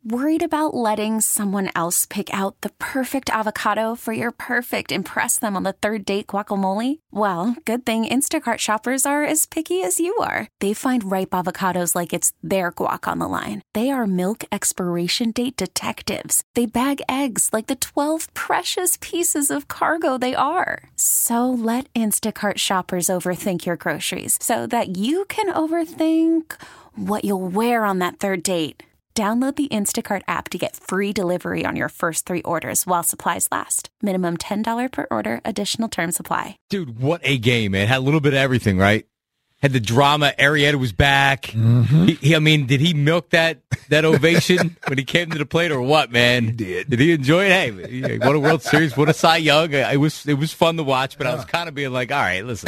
Worried about letting someone else pick out the perfect avocado for your perfect impress them on the third date guacamole? Well, good thing Instacart shoppers are as picky as you are. They find ripe avocados like it's their guac on the line. They are milk expiration date detectives. They bag eggs like the 12 precious pieces of cargo they are. So let Instacart shoppers overthink your groceries so that you can overthink what you'll wear on that third date. Download the Instacart app to get free delivery on your first 3 orders while supplies last. Minimum $10 per order. Additional terms apply. Dude, what a game, man. Had a little bit of everything, right? Had the drama. Arrieta was back. Mm-hmm. I mean, did he milk that ovation when he came to the plate or what, man? He did. Did he enjoy it? Hey, what a World Series. What a Cy Young. It was fun to watch, but I was kind of being like, all right, listen.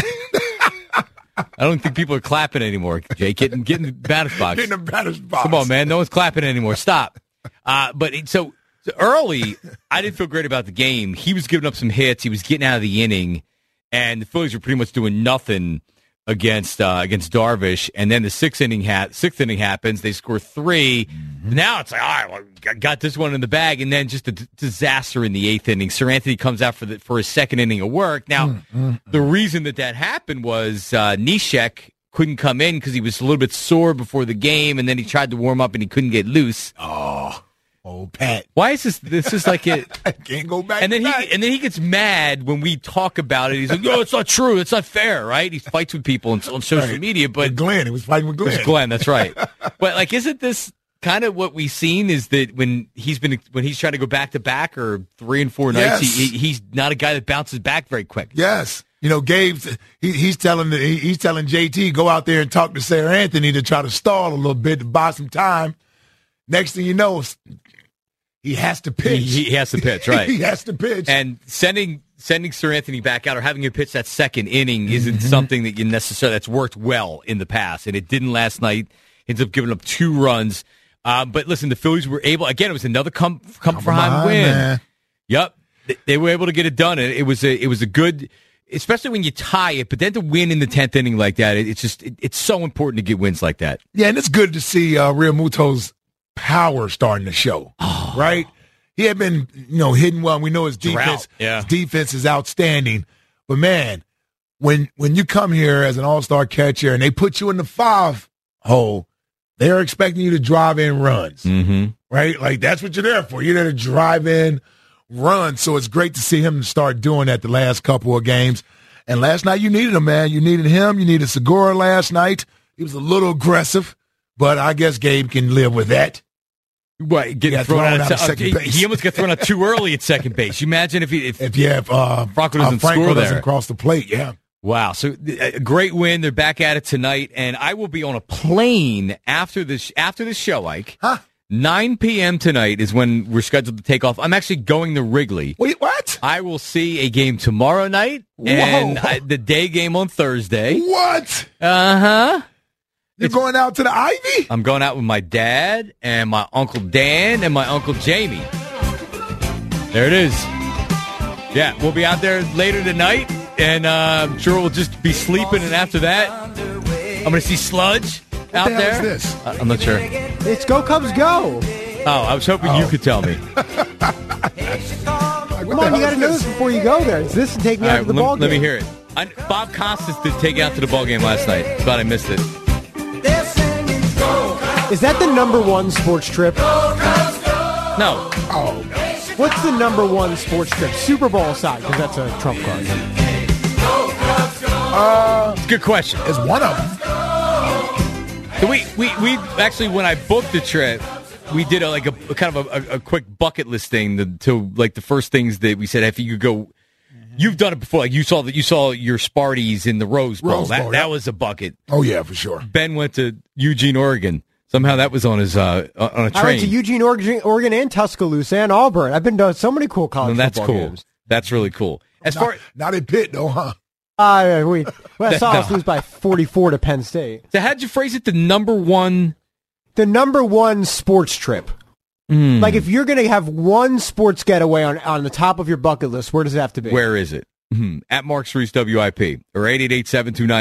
I don't think people are clapping anymore, Jay. Get in the batter's box. Get in the batter's box. Come on, man. No one's clapping anymore. Stop. So early, I didn't feel great about the game. He was giving up some hits. He was getting out of the inning, and the Phillies were pretty much doing nothing against Darvish. And then the sixth inning happens. They score 3. Mm-hmm. Now it's like, all right, well, I got this one in the bag. And then just a disaster in the 8th inning. Sir Anthony comes out for his second inning of work. Now, the reason that happened was Neshek couldn't come in because he was a little bit sore before the game. And then he tried to warm up and he couldn't get loose. Oh, Pat. Why is this? This is like it. I can't go back. And then he gets mad when we talk about it. He's like, "No, it's not true. It's not fair." Right? He fights with people on social media. But with Glenn, he was fighting with Glenn. It was Glenn. That's right. But like, isn't this kind of what we've seen? Is that when he's trying to go back to back or 3 and 4 nights, he's not a guy that bounces back very quick. Yes. You know, Gabe, he's telling JT go out there and talk to Sir Anthony to try to stall a little bit to buy some time. Next thing you know, he has to pitch. He has to pitch, right? He has to pitch. And sending Sir Anthony back out or having him pitch that second inning isn't something that that's worked well in the past, and it didn't last night. Ends up giving up 2 runs. But listen, the Phillies were able. Again, it was another come from behind win. Man. Yep, they were able to get it done, and it was a good. Especially when you tie it, but then to win in the 10th inning like that, it's so important to get wins like that. Yeah, and it's good to see Real Muto's power starting to show, right? He had been, hitting well. And we know his defense. His defense is outstanding. But man, when you come here as an all-star catcher and they put you in the 5 hole, they're expecting you to drive in runs, right? Like that's what you're there for. You're there to drive in runs. So it's great to see him start doing that the last couple of games. And last night you needed him, man. You needed him. You needed Segura last night. He was a little aggressive, but I guess Gabe can live with that. What, getting thrown out of second base. He almost got thrown out too early at second base. You imagine if Franco doesn't score there. Doesn't cross the plate, yeah. Wow. So a great win. They're back at it tonight, and I will be on a plane after this show, Ike. 9 p.m. tonight is when we're scheduled to take off. I'm actually going to Wrigley. Wait, what? I will see a game tomorrow night and the day game on Thursday. What? Uh-huh. You're going out to the Ivy? I'm going out with my dad and my Uncle Dan and my Uncle Jamie. There it is. Yeah, we'll be out there later tonight, and I'm sure we'll just be sleeping, and after that, I'm going to see Sludge out there. What is this? I'm not sure. It's Go Cubs Go. Oh, I was hoping you could tell me. Come on, you got to know this before you go there. It's this and take me out to the ball game. Let me hear it. Bob Costas did take you out to the ball game last night, but I missed it. Is that the number 1 sports trip? No. Oh. What's the number 1 sports trip? Super Bowl aside, because that's a trump card. It's a good question. It's one of them. So we actually, when I booked the trip, we did a kind of a quick bucket list thing to like the first things that we said if you could go. You've done it before. Like you saw your Sparties in the Rose Bowl. That was a bucket. Oh yeah, for sure. Ben went to Eugene, Oregon. Somehow that was on his on a train. I went to Eugene, Oregon, and Tuscaloosa and Auburn. I've been to so many cool college football games. That's really cool. Not in Pitt though, huh? I saw us lose by 44 to Penn State. So how'd you phrase it? The number one sports trip. Like if you're going to have one sports getaway on the top of your bucket list, where does it have to be? Where is it? At Mark Reese WIP or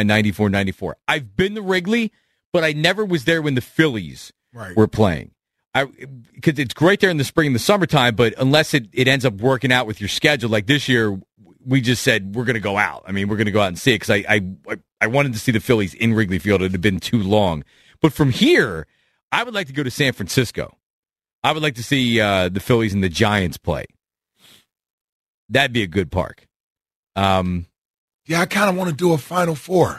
888-729-9494. I've been to Wrigley, but I never was there when the Phillies were playing. Because it's great there in the spring and the summertime, but unless it ends up working out with your schedule, like this year, we just said we're going to go out. I mean, we're going to go out and see it because I wanted to see the Phillies in Wrigley Field. It had been too long. But from here, I would like to go to San Francisco. I would like to see the Phillies and the Giants play. That'd be a good park. Yeah, I kind of want to do a Final Four.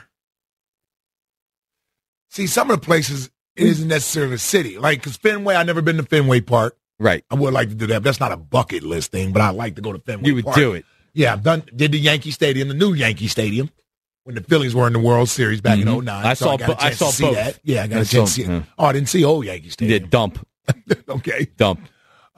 See, some of the places, it isn't necessarily a city. Like, because Fenway, I've never been to Fenway Park. Right. I would like to do that. But that's not a bucket list thing, but I'd like to go to Fenway Park. You would do it. Yeah, did the Yankee Stadium, the new Yankee Stadium, when the Phillies were in the World Series back in 2009. I saw both. That. Yeah, I got a chance to see it. Oh, I didn't see old Yankee Stadium. Yeah, dump. Okay. Dump.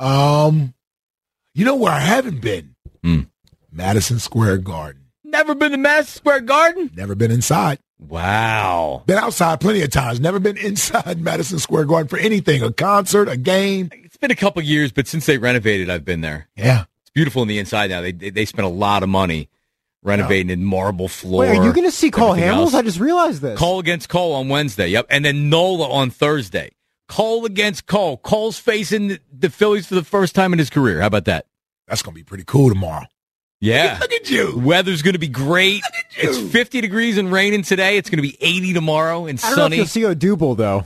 You know where I haven't been? Madison Square Garden. Never been to Madison Square Garden? Never been inside. Wow. Been outside plenty of times. Never been inside Madison Square Garden for anything, a concert, a game. It's been a couple years, but since they renovated, I've been there. Yeah. It's beautiful on the inside now. They spent a lot of money renovating in marble floor. Wait, are you going to see Cole Hamels? I just realized this. Cole against Cole on Wednesday. Yep. And then Nola on Thursday. Cole against Cole. Cole's facing the Phillies for the first time in his career. How about that? That's going to be pretty cool tomorrow. Yeah. Look at you. Weather's going to be great. It's 50 degrees and raining today. It's going to be 80 tomorrow and sunny. I don't know if you'll see Odubel, though.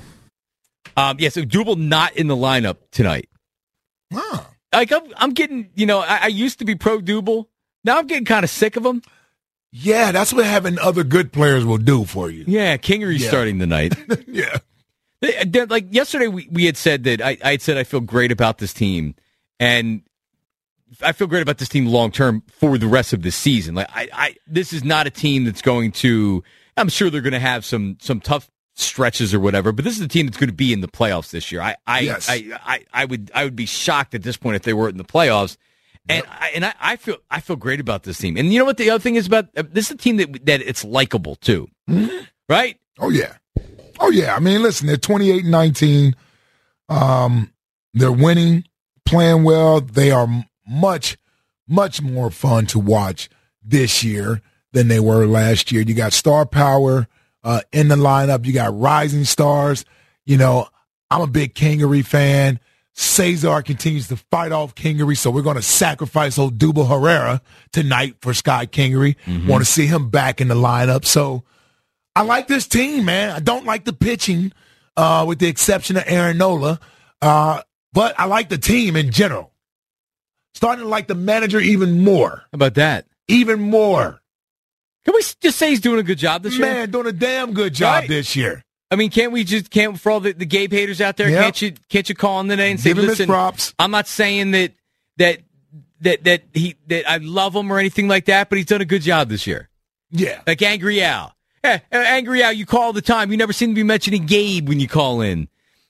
So Odubel not in the lineup tonight. Huh. Like, I'm getting, I used to be pro Odubel. Now I'm getting kind of sick of him. Yeah, that's what having other good players will do for you. Yeah, Kingery's starting tonight. Yeah. Like yesterday, we had said that I had said I feel great about this team, and I feel great about this team long term for the rest of the season. Like this is not a team that's going to. I'm sure they're going to have some tough stretches or whatever, but this is a team that's going to be in the playoffs this year. I would be shocked at this point if they weren't in the playoffs. And yep. I feel great about this team. And you know what the other thing is about this is a team that it's likable too, right? Oh yeah. I mean, listen, they're 28-19. They're winning, playing well. They are much, much more fun to watch this year than they were last year. You got star power in the lineup. You got rising stars. I'm a big Kingery fan. Cesar continues to fight off Kingery, so we're going to sacrifice Odubel Herrera tonight for Sky Kingery. Want to see him back in the lineup. So I like this team, man. I don't like the pitching, with the exception of Aaron Nola, but I like the team in general. Starting to like the manager even more. How about that? Even more. Can we just say he's doing a good job this year? Man, doing a damn good job this year. I mean, can't for all the Gabe haters out there, can't you call him today and say, give him listen, his props. I'm not saying that I love him or anything like that, but he's done a good job this year. Yeah. Like Angry Al. Yeah, Angry Al, you call all the time. You never seem to be mentioning Gabe when you call in.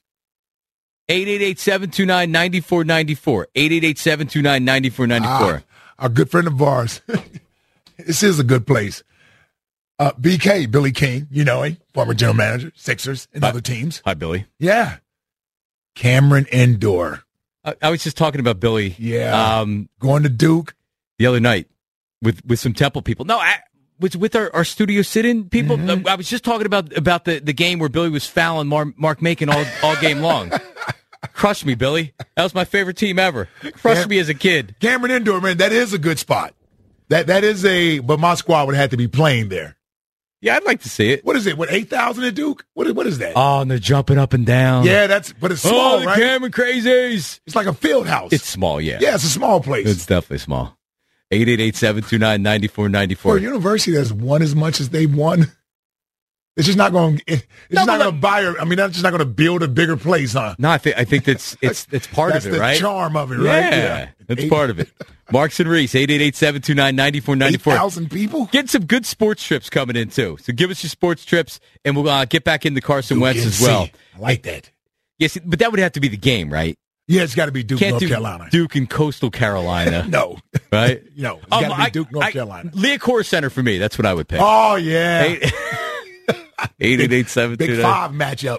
888-729-9494. 888-729-9494. Our good friend of ours. This is a good place. BK, Billy King, you know him, former general manager, Sixers, and other teams. Hi, Billy. Yeah. Cameron Indoor. I was just talking about Billy. Yeah. Going to Duke. The other night with some Temple people. No, with our studio sit-in people. I was just talking about the game where Billy was fouling Mark Macon all game long. Crushed me, Billy. That was my favorite team ever. Crushed me as a kid. Cameron Indoor, man, that is a good spot. That is but my squad would have to be playing there. Yeah, I'd like to see it. What is it? 8,000 at Duke? What is that? Oh, and they're jumping up and down. Yeah, but it's small, the right? Cameron Crazies. It's like a field house. It's small, yeah. Yeah, it's a small place. It's definitely small. 888-729-9494. For a university that's won as much as they've won, it's just not going. It's just not going to buy. I mean, that's just not going to build a bigger place, huh? No, I think it's part of it, right? That's the charm of it, right? Yeah, that's part of it. Marks and Reese, 888-729-9494. 8,000 people? Getting some good sports trips coming in, too. So give us your sports trips, and we'll get back into Carson Wentz as well. I like that. Yes, but that would have to be the game, right? Yeah, it's got to be Duke, North Carolina. Duke and Coastal Carolina. No. Right? No, it's got to be Duke, North Carolina. Leah Center for me. That's what I would pick. Oh, yeah. 888-729. Big five matchup.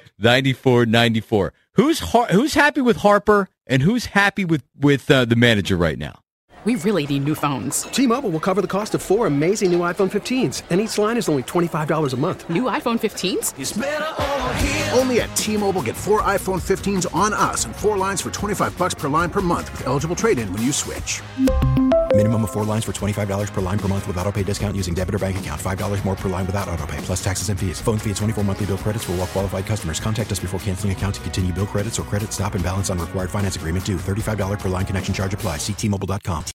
94-94. Who's happy with Harper, and who's happy with the manager right now? We really need new phones. T-Mobile will cover the cost of 4 amazing new iPhone 15s, and each line is only $25 a month. New iPhone 15s? It's better over here. Only at T-Mobile, get 4 iPhone 15s on us and 4 lines for $25 per line per month with eligible trade-in when you switch. Minimum of 4 lines for $25 per line per month with autopay discount using debit or bank account. $5 more per line without autopay, plus taxes and fees. Phone fee at 24 monthly bill credits for well-qualified customers. Contact us before canceling account to continue bill credits or credit stop and balance on required finance agreement due. $35 per line connection charge applies. See T-Mobile.com.